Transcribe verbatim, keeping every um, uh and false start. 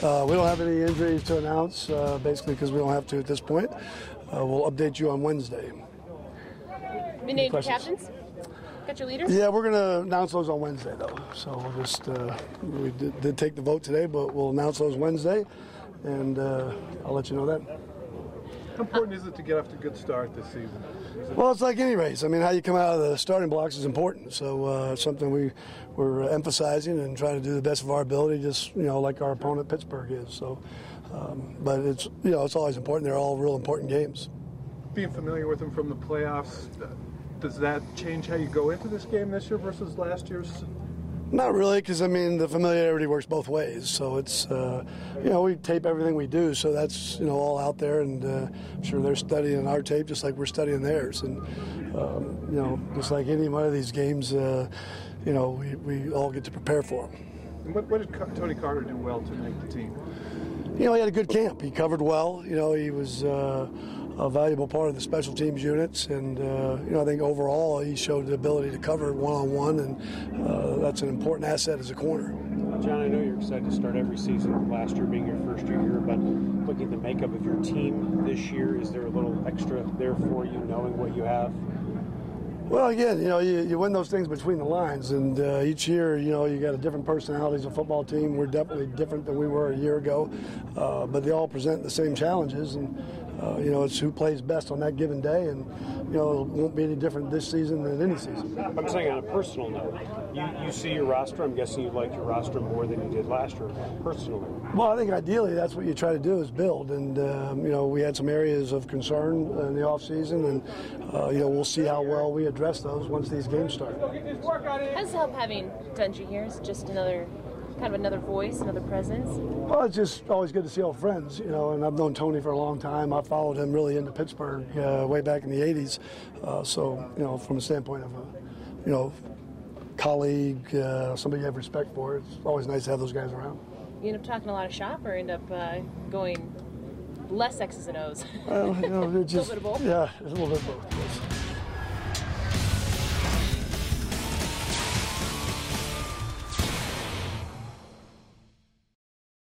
Uh, we don't have any injuries to announce, uh, basically because we don't have to at this point. Uh, we'll update you on Wednesday. Been named your captains? Got your leaders? Yeah, we're going to announce those on Wednesday, though. So we'll just, uh, we did, did take the vote today, but we'll announce those Wednesday, and uh, I'll let you know then. How important is it to get off to a good start this season? Well, it's like any race. I mean, how you come out of the starting blocks is important. So uh, it's something we, we're emphasizing and trying to do the best of our ability, just, you know, like our opponent Pittsburgh is. So, um, but it's, you know, it's always important. They're all real important games. Being familiar with them from the playoffs, does that change how you go into this game this year versus last year's? Not really, because, I mean, the familiarity works both ways. So it's, uh, you know, we tape everything we do, so that's, you know, all out there. And uh, I'm sure they're studying our tape just like we're studying theirs. And, um, you know, just like any one of these games, uh, you know, we, we all get to prepare for them. And what, what did Tony Carter do well to make the team? You know, he had a good camp. He covered well. You know, he was uh, a valuable part of the special teams units. And, uh, you know, I think overall he showed the ability to cover one-on-one, and uh, that's an important asset as a corner. John, I know you're excited to start every season, last year being your first year here, but looking at the makeup of your team this year, is there a little extra there for you, knowing what you have? Well, again, you know, you, you win those things between the lines, and uh, each year, you know, you got a different personality as a football team. We're definitely different than we were a year ago, uh, but they all present the same challenges, and uh, you know, it's who plays best on that given day, and you know, it won't be any different this season than any season. I'm saying on a personal note, you, you see your roster. I'm guessing you like your roster more than you did last year, personally. Well, I think ideally that's what you try to do is build, and um, you know, we had some areas of concern in the off season, and uh, you know, we'll see how well we address those once these games start. How does it help having Dungy here? Is it just another kind of another voice, another presence? Well, it's just always good to see old friends, you know, and I've known Tony for a long time. I followed him really into Pittsburgh uh, way back in the eighties. Uh, so, you know, from a standpoint of a, you know, colleague, uh, somebody you have respect for, it's always nice to have those guys around. You end up talking a lot of shop or end up uh, going less X's and O's? Well, you know, just, a little bit of both? Yeah, a little bit of both. Yes.